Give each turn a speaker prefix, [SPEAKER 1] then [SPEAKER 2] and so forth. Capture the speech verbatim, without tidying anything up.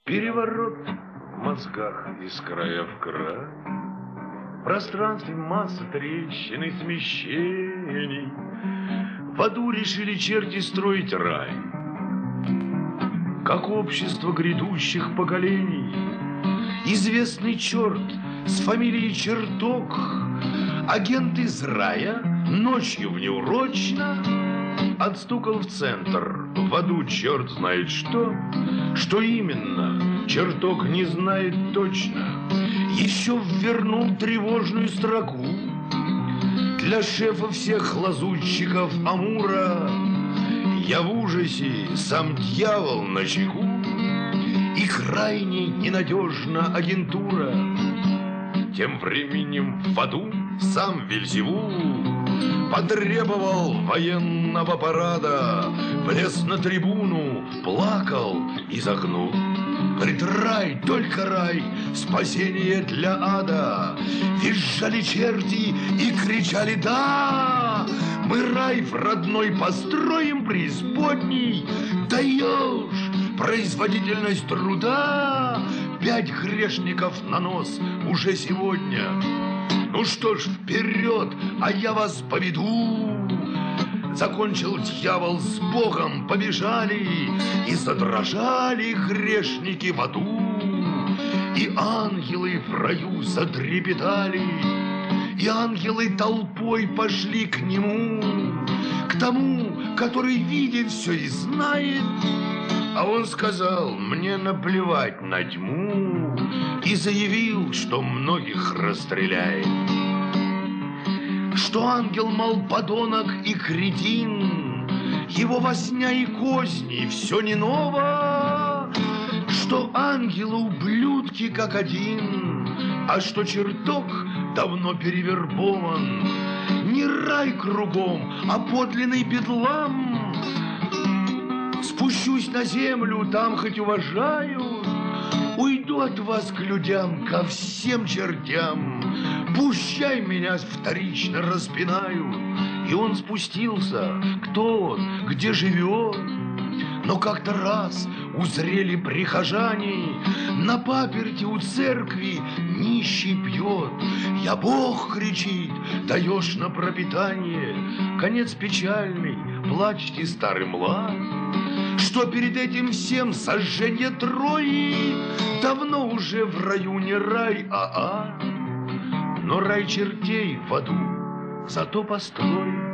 [SPEAKER 1] Переворот в мозгах из края в край, в пространстве масса трещин и смещений. В аду решили черти строить рай, как общество грядущих поколений. Известный черт с фамилией Черток, агент из рая, ночью внеурочно отстукал в центр. В аду черт знает что, что именно, Черток не знает точно. Еще ввернул тревожную строку для шефа всех лазутчиков Амура. Я в ужасе, сам дьявол начеку, и крайне ненадежна агентура. Тем временем в аду сам Вельзевул потребовал военного парада, влез на трибуну, плакал и загнул. Говорит: рай, только рай, спасение для ада. Визжали черти и кричали: да, мы рай в родной построим преисподней. Даешь производительность труда, пять грешников на нос уже сегодня. Ну что ж, вперед, а я вас поведу. Закончил дьявол с Богом, побежали, и задрожали грешники в аду, и ангелы в раю затрепетали, и ангелы толпой пошли к нему, к тому, который видит все и знает. А он сказал: мне наплевать на тьму, и заявил, что многих расстреляет. Что ангел, мол, подонок и кретин, его возня и козни все не ново. Что ангелы ублюдки как один, а что черток давно перевербован. Не рай кругом, а подлинный бедлам. Спущусь на землю, там хоть уважают, уйду от вас к людям, ко всем чертям. Пущай меня вторично распинают. И он спустился. Кто он? Где живет? Но как-то раз узрели прихожане, на паперти у церкви нищий пьет. Я Бог, кричит, даешь на пропитание. Конец печальный, плачьте, старый млад, что перед этим всем сожжение Трои. Давно уже в раю не рай, а ад, но рай чертей в аду зато построен.